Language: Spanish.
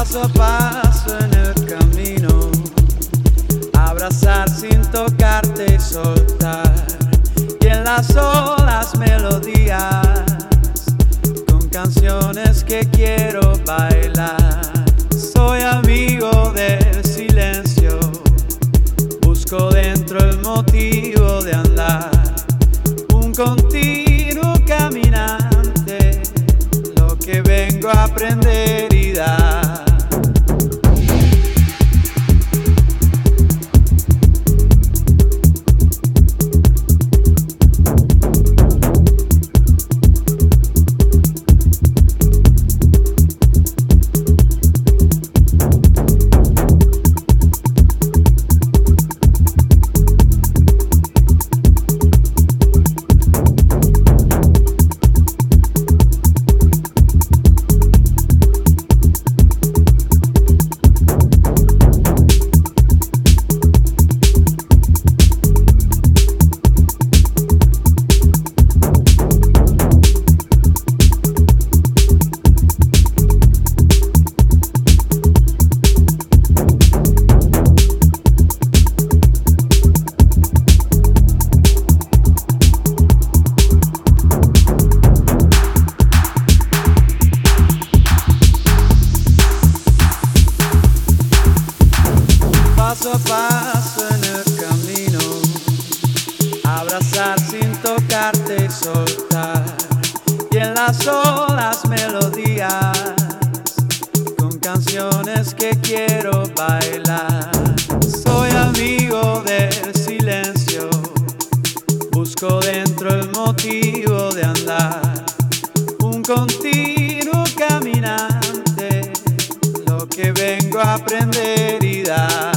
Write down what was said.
paso a paso en el camino, abrazar sin tocarte y soltar, y en las olas melodías, con canciones que quiero bailar. Soy amigo del silencio, busco dentro el motivo de andar, un continuo caminante, lo que vengo a aprender y dar. Paso a paso en el camino, abrazar sin tocarte y soltar, y en las olas melodías, con canciones que quiero bailar. Soy amigo del silencio, busco dentro el motivo de andar, un continuo caminante, lo que vengo a aprender y dar.